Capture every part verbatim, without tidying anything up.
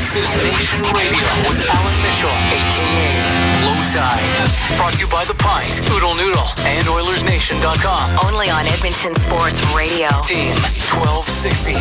This is Nation Radio with Alan Mitchell, a k a. Low Tide. Brought to you by The Pint, Oodle Noodle, and Oilers Nation dot com. Only on Edmonton Sports Radio. Team twelve sixty.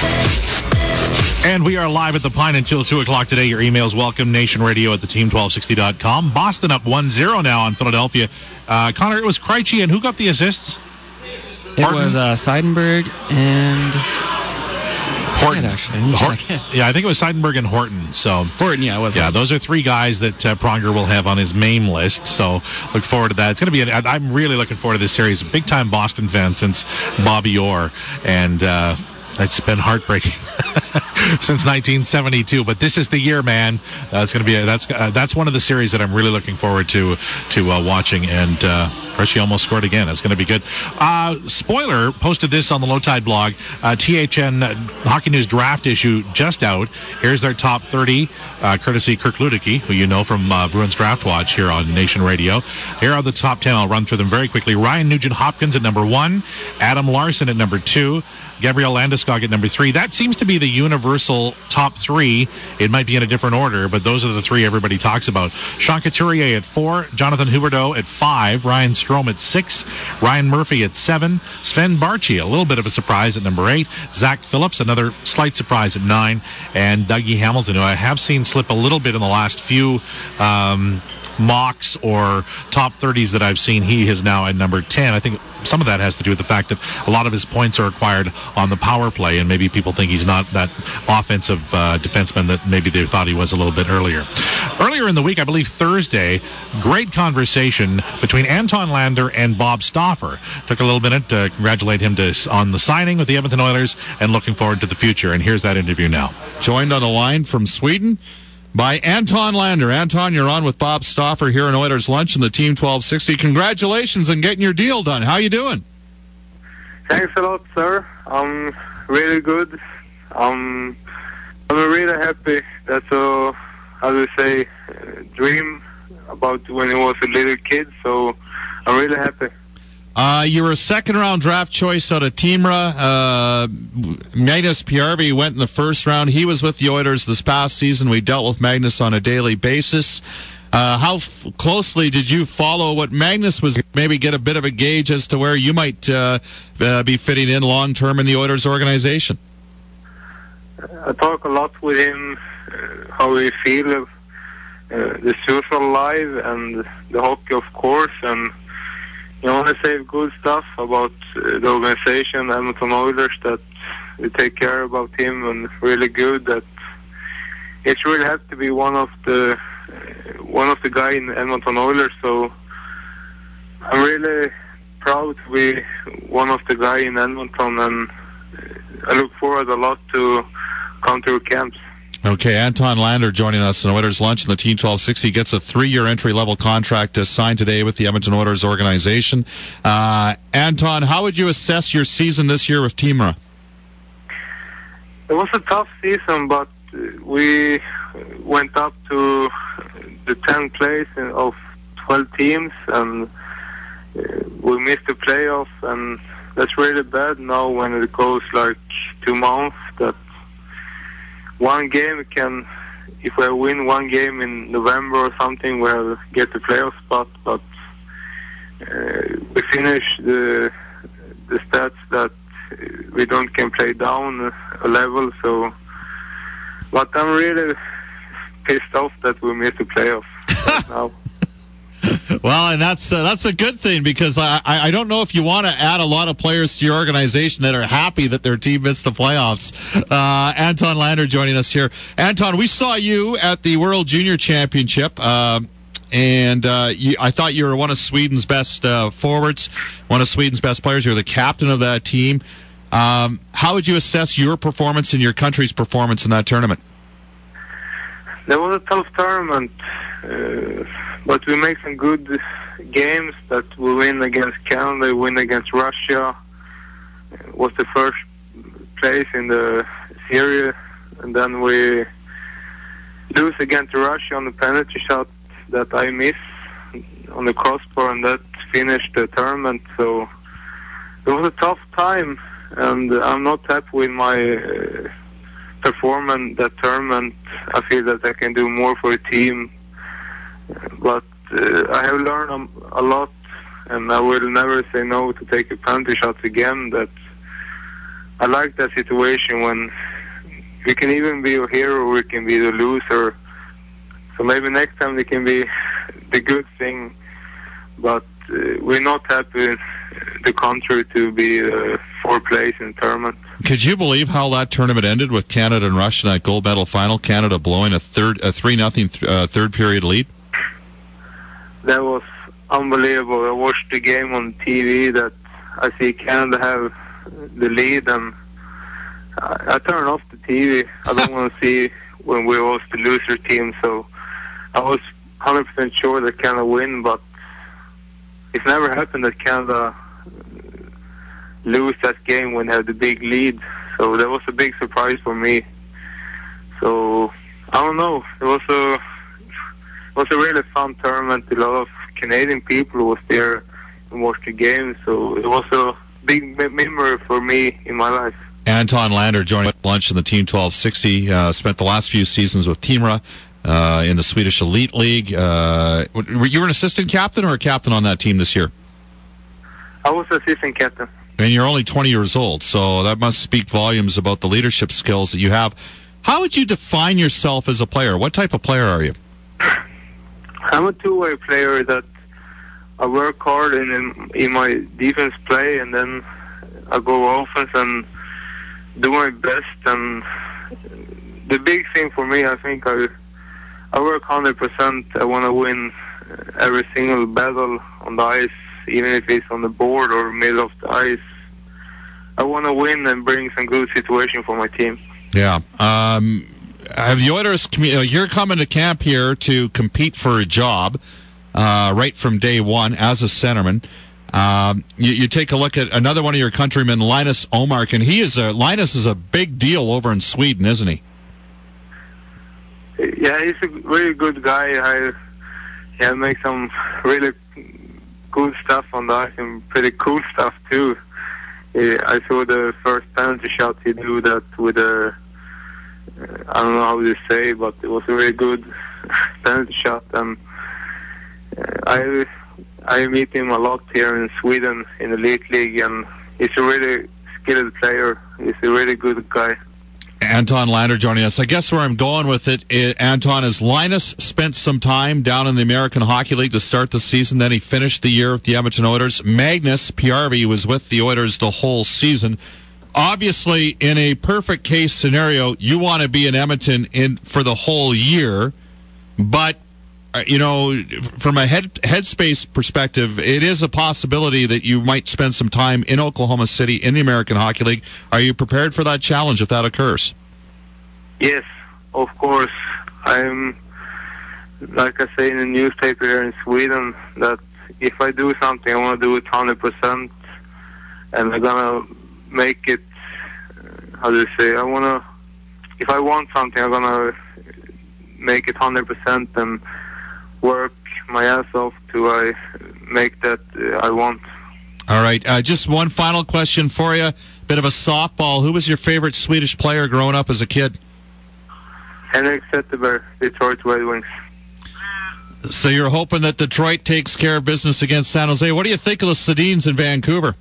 And we are live at The Pint until two o'clock today. Your emails welcome, nationradio at the team twelve sixty dot com. Boston up one zero now on Philadelphia. Uh, Connor, it was Krejci, and who got the assists? It Horton? was uh, Seidenberg and... Horton, actually. Horton. Yeah, I think it was Seidenberg and Horton. So Horton, yeah, it was. Yeah, Horton. Those are three guys that uh, Pronger will have on his MAME list. So look forward to that. It's going to be. An, I'm really looking forward to this series. Big time Boston fan since Bobby Orr, and uh, it's been heartbreaking since nineteen seventy-two. But this is the year, man. Uh, it's going to be. A, that's uh, that's one of the series that I'm really looking forward to to uh, watching. And uh, Hershey almost scored again. It's going to be good. Uh, spoiler, posted this on the Low Tide blog. Uh, T H N uh, Hockey News draft issue just out. Here's their top thirty, uh, courtesy Kirk Luedecke, who you know from uh, Bruins Draft Watch here on Nation Radio. Here are the top ten. I'll run through them very quickly. Ryan Nugent-Hopkins at number one. Adam Larson at number two. Gabriel Landeskog at number three. That seems to be the universal top three. It might be in a different order, but those are the three everybody talks about. Sean Couturier at four. Jonathan Huberdeau at five. Ryan Strome at six. Ryan Murphy at seven. Sven Barchi, a little bit of a surprise at number eight. Zach Phillips, another slight surprise at nine. And Dougie Hamilton, who I have seen slip a little bit in the last few um, mocks or top thirties that I've seen. He is now at number ten. I think some of that has to do with the fact that a lot of his points are acquired on the power play, and maybe people think he's not that offensive uh, defenseman that maybe they thought he was a little bit earlier. Earlier in the week, I believe Thursday, great conversation between Anton Lander and Bob Stauffer. Took a little minute to congratulate him to, on the signing with the Edmonton Oilers and looking forward to the future. And here's that interview now. Joined on the line from Sweden by Anton Lander. Anton, you're on with Bob Stauffer here in Oilers Lunch in the Team twelve sixty. Congratulations on getting your deal done. How you doing? Thanks a lot, sir. I'm really good. Um, I'm really happy. That's a, how do you say, uh, dream about when I was a little kid, so I'm really happy. Uh, you were a second-round draft choice out of Timra. Uh, Magnus Pärvi went in the first round. He was with the Oilers this past season. We dealt with Magnus on a daily basis. Uh, how f- closely did you follow what Magnus was? Maybe get a bit of a gauge as to where you might uh, uh, be fitting in long-term in the Oilers organization. I talk a lot with him, uh, how he feels, uh, the social life and the hockey, of course, and you want to say good stuff about uh, the organization, Edmonton Oilers, that we take care about him and really good. That it really has to be one of the uh, one of the guys in Edmonton Oilers. So I'm really proud to be one of the guys in Edmonton, and I look forward a lot to come to camps. Okay, Anton Lander joining us in Oilers Lunch in the Team twelve sixty. Gets a three-year entry-level contract uh, signed today with the Edmonton Oilers organization. Uh, Anton, how would you assess your season this year with Timra? It was a tough season, but we went up to the tenth place of twelve teams, and we missed the playoffs, and that's really bad now when it goes like two months that one game can, if we win one game in November or something, we'll get the playoff spot. But uh, we finish the the stats that we don't can play down a level. So, but I'm really pissed off that we missed the playoff right now. Well, and that's uh, that's a good thing, because I I don't know if you want to add a lot of players to your organization that are happy that their team missed the playoffs. Uh, Anton Lander joining us here. Anton, we saw you at the World Junior Championship, uh, and uh, you, I thought you were one of Sweden's best uh, forwards, one of Sweden's best players. You're the captain of that team. Um, how would you assess your performance and your country's performance in that tournament? That was a tough tournament. Uh, But we make some good games that we win against Canada, we win against Russia. It was the first place in the series, and then we lose against Russia on the penalty shot that I missed on the crossbar, and that finished the tournament. So it was a tough time, and I'm not happy with my uh, perform in that tournament, I feel that I can do more for the team. But uh, I have learned um, a lot, and I will never say no to take a penalty shots again. That I like that situation when we can even be a hero or we can be the loser. So maybe next time we can be the good thing, but uh, we're not happy the contrary to be uh, fourth place in the tournament. Could you believe how that tournament ended with Canada and Russia in that gold medal final? Canada blowing a third, a three nothing th- uh, third period lead. That was unbelievable. I watched the game on T V. That I see Canada have the lead, and I, I turn off the T V. I don't want to see when we was the loser team. So I was one hundred percent sure that Canada win, but it never happened that Canada lose that game when they had the big lead. So that was a big surprise for me. So I don't know. It was a it was a really fun tournament. A lot of Canadian people was there and watched the game. So it was a big memory for me in my life. Anton Lander joining lunch in the Team twelve sixty. Uh, spent the last few seasons with Timra uh, in the Swedish Elite League. Uh, were you an assistant captain or a captain on that team this year? I was assistant captain. And you're only twenty years old, so that must speak volumes about the leadership skills that you have. How would you define yourself as a player? What type of player are you? I'm a two-way player that I work hard in, in my defense play, and then I go offense and do my best. And the big thing for me, I think I I work one hundred percent. I want to win every single battle on the ice, even if it's on the board or middle of the ice. I want to win and bring some good situation for my team. Yeah. Um, have the Oilers, you're coming to camp here to compete for a job uh, right from day one as a centerman. Um, you, you take a look at another one of your countrymen, Linus Omark, and he is a Linus is a big deal over in Sweden, isn't he? Yeah, he's a really good guy. I yeah, make some really good stuff on the ice and pretty cool stuff too. Yeah, I saw the first penalty shot he do that with a, uh, I don't know how to say, but it was a really good penalty shot. And uh, I I meet him a lot here in Sweden in the Elite League, and he's a really skilled player. He's a really good guy. Anton Lander joining us. I guess where I'm going with it, is, Anton, is Linus spent some time down in the American Hockey League to start the season. Then he finished the year with the Edmonton Oilers. Magnus Piarvi was with the Oilers the whole season. Obviously, in a perfect case scenario, you want to be in Edmonton in for the whole year. But, you know, from a head headspace perspective, it is a possibility that you might spend some time in Oklahoma City in the American Hockey League. Are you prepared for that challenge if that occurs? Yes, of course. I'm, like I say in the newspaper here in Sweden, that if I do something, I want to do it one hundred percent, and I'm going to make it, how do you say, I want to, if I want something, I'm going to make it one hundred percent and work my ass off to I make that uh, I want. All right. Uh, just one final question for you. Bit of a softball. Who was your favorite Swedish player growing up as a kid? Henrik Zetterberg, Detroit Red Wings. So you're hoping that Detroit takes care of business against San Jose. What do you think of the Sedins in Vancouver?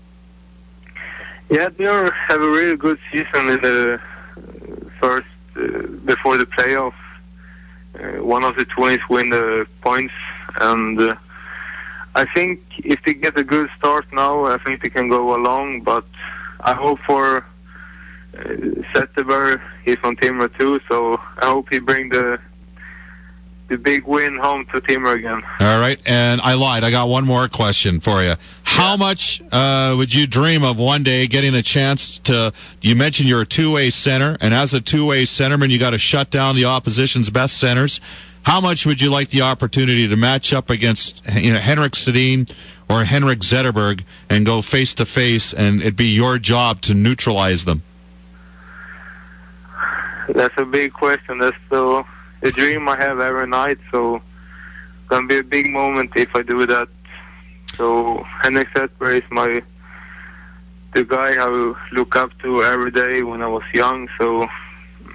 Yeah, they are, have a really good season in the first, uh, before the playoff. Uh, one of the Twins win the points, and uh, I think if they get a good start now, I think they can go along, but I hope for uh, Zetterberg. He's on Timrå too, so I hope he bring the the big win home to Timrå again. All right, and I lied. I got one more question for you. How yeah. much uh, would you dream of one day getting a chance to, you mentioned you're a two-way center, and as a two-way centerman, you got to shut down the opposition's best centers. How much would you like the opportunity to match up against, you know, Henrik Sedin or Henrik Zetterberg and go face-to-face, and it'd be your job to neutralize them? That's a big question. That's the, the dream I have every night, so it's going to be a big moment if I do that. So Henrik Zetterberg is my the guy I look up to every day when I was young, so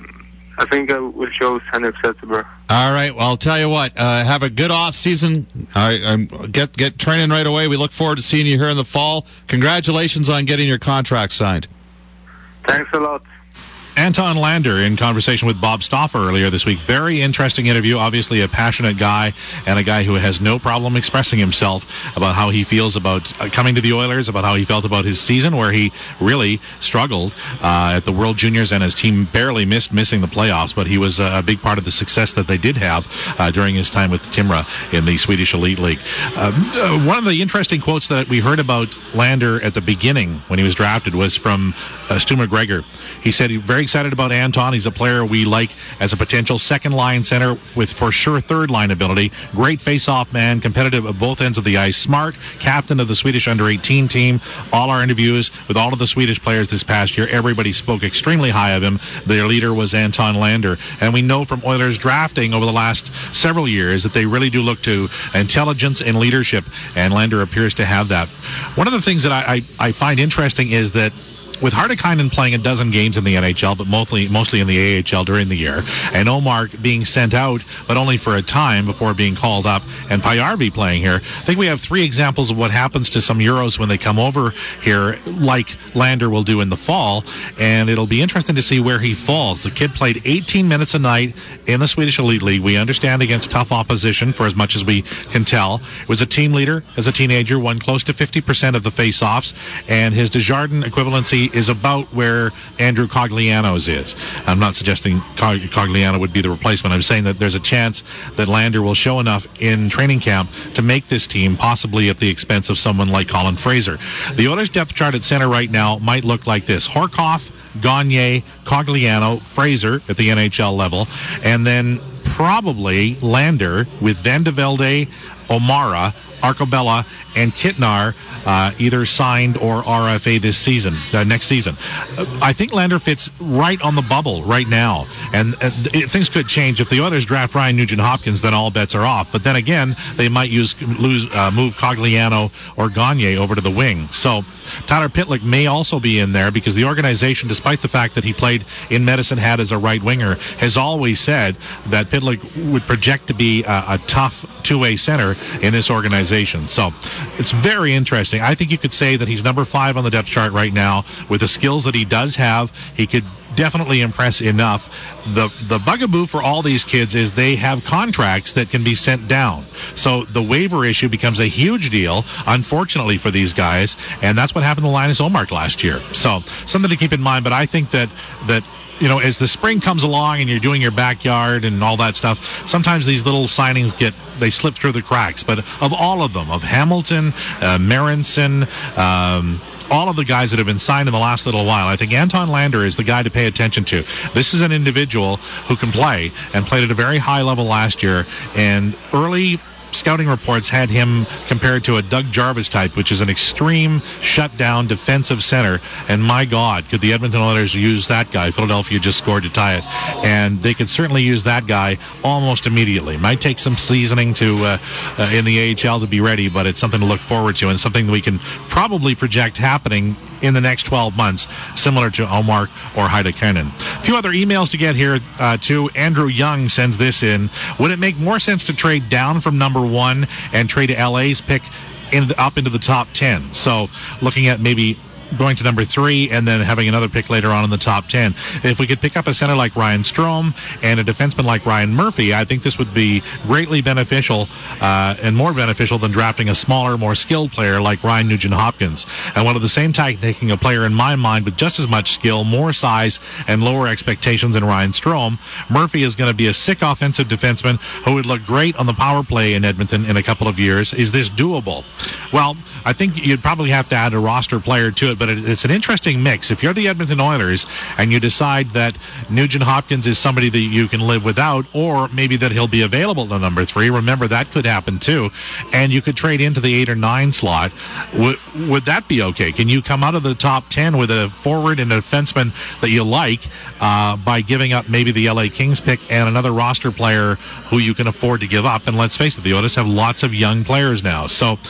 I think I will choose Henrik Zetterberg. All right. Well, I'll tell you what. Uh, have a good off season. I, I'm get get training right away. We look forward to seeing you here in the fall. Congratulations on getting your contract signed. Thanks a lot. Anton Lander in conversation with Bob Stauffer earlier this week. Very interesting interview. Obviously a passionate guy and a guy who has no problem expressing himself about how he feels about coming to the Oilers, about how he felt about his season where he really struggled uh, at the World Juniors and his team barely missed missing the playoffs, but he was a big part of the success that they did have uh, during his time with Timrå in the Swedish Elite League. Uh, uh, one of the interesting quotes that we heard about Lander at the beginning when he was drafted was from uh, Stu McGregor. He said he's very excited about Anton. He's a player we like as a potential second-line center with for sure third-line ability. Great face-off man, competitive at both ends of the ice, smart, captain of the Swedish under eighteen team. All our interviews with all of the Swedish players this past year, everybody spoke extremely high of him. Their leader was Anton Lander. And we know from Oilers drafting over the last several years that they really do look to intelligence and leadership, and Lander appears to have that. One of the things that I, I, I find interesting is that with Hartikainen playing a dozen games in the N H L, but mostly mostly in the A H L during the year, and Omar being sent out, but only for a time before being called up, and Pajärvi playing here, I think we have three examples of what happens to some Euros when they come over here, like Lander will do in the fall, and it'll be interesting to see where he falls. The kid played eighteen minutes a night in the Swedish Elite League. We understand against tough opposition for as much as we can tell. Was a team leader as a teenager, won close to fifty percent of the face-offs, and his Desjardins equivalency is about where Andrew Cogliano's is. I'm not suggesting Cogliano would be the replacement. I'm saying that there's a chance that Lander will show enough in training camp to make this team, possibly at the expense of someone like Colin Fraser. The Oilers depth chart at center right now might look like this: Horkoff, Gagne, Cogliano, Fraser at the N H L level, and then probably Lander with Van de Velde, O'Mara, Arcobella, and Kittnar uh, either signed or R F A this season, uh, next season. Uh, I think Lander fits right on the bubble right now, and uh, th- things could change. If the Oilers draft Ryan Nugent-Hopkins, then all bets are off. But then again, they might use lose uh, move Cogliano or Gagne over to the wing. So Tyler Pitlick may also be in there because the organization, despite the fact that he played in Medicine Hat as a right winger, has always said that Pitlick would project to be a, a tough two-way center in this organization. So it's very interesting. I think you could say that he's number five on the depth chart right now with the skills that he does have. He could definitely impress enough. The the bugaboo for all these kids is they have contracts that can be sent down. So the waiver issue becomes a huge deal, unfortunately, for these guys, and that's what happened to Linus Ullmark last year. So something to keep in mind, but I think that that you know, as the spring comes along and you're doing your backyard and all that stuff, sometimes these little signings get, they slip through the cracks. But of all of them, of Hamilton, uh, Marinson, um, all of the guys that have been signed in the last little while, I think Anton Lander is the guy to pay attention to. This is an individual who can play and played at a very high level last year, and early scouting reports had him compared to a Doug Jarvis type, which is an extreme shutdown defensive center. And my God, could the Edmonton Oilers use that guy? Philadelphia just scored to tie it, and they could certainly use that guy almost immediately. Might take some seasoning to uh, uh, in the A H L to be ready, but it's something to look forward to and something that we can probably project happening in the next twelve months, similar to Omar or Hartikainen. A few other emails to get here, uh, too. Andrew Young sends this in. Would it make more sense to trade down from number one and trade L A's pick in, up into the top ten? So looking at maybe going to number three and then having another pick later on in the top ten. If we could pick up a center like Ryan Strome and a defenseman like Ryan Murphy, I think this would be greatly beneficial uh, and more beneficial than drafting a smaller, more skilled player like Ryan Nugent-Hopkins. And one of the same time, taking a player in my mind with just as much skill, more size, and lower expectations than Ryan Strome, Murphy is going to be a sick offensive defenseman who would look great on the power play in Edmonton in a couple of years. Is this doable? Well, I think you'd probably have to add a roster player to it, but it's an interesting mix. If you're the Edmonton Oilers and you decide that Nugent-Hopkins is somebody that you can live without, or maybe that he'll be available to number three, remember that could happen too, and you could trade into the eight or nine slot, would, would that be okay? Can you come out of the top ten with a forward and a defenseman that you like uh, by giving up maybe the L A Kings pick and another roster player who you can afford to give up? And let's face it, the Oilers have lots of young players now. So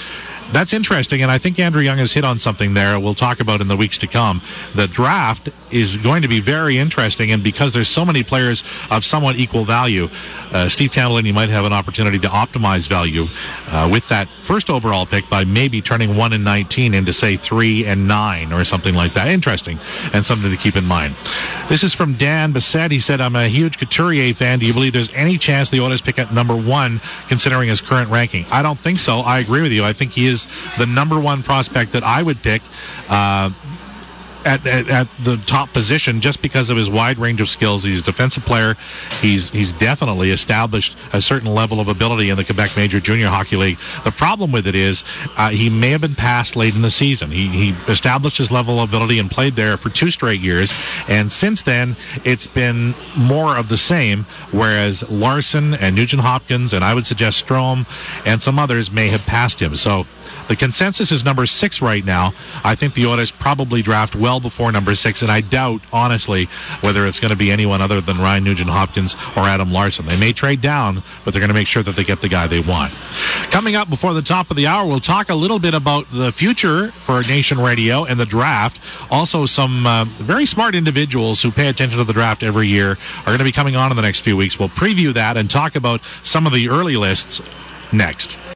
That's interesting, and I think Andrew Young has hit on something there we'll talk about in the weeks to come. The draft is going to be very interesting, and because there's so many players of somewhat equal value, uh, Steve Tambellini might have an opportunity to optimize value uh, with that first overall pick by maybe turning one and nineteen into, say, three and nine or something like that. Interesting, and something to keep in mind. This is from Dan Bissett. He said, I'm a huge Couturier fan. Do you believe there's any chance the Oilers pick at number one, considering his current ranking? I don't think so. I agree with you. I think he is the number one prospect that I would pick uh, at, at, at the top position just because of his wide range of skills. He's a defensive player. He's he's definitely established a certain level of ability in the Quebec Major Junior Hockey League. The problem with it is uh, he may have been passed late in the season. He, he established his level of ability and played there for two straight years, and since then it's been more of the same, whereas Larson and Nugent Hopkins and I would suggest Strome and some others may have passed him. So the consensus is number six right now. I think the Oilers probably draft well before number six, and I doubt, honestly, whether it's going to be anyone other than Ryan Nugent-Hopkins or Adam Larson. They may trade down, but they're going to make sure that they get the guy they want. Coming up before the top of the hour, we'll talk a little bit about the future for Nation Radio and the draft. Also, some uh, very smart individuals who pay attention to the draft every year are going to be coming on in the next few weeks. We'll preview that and talk about some of the early lists next.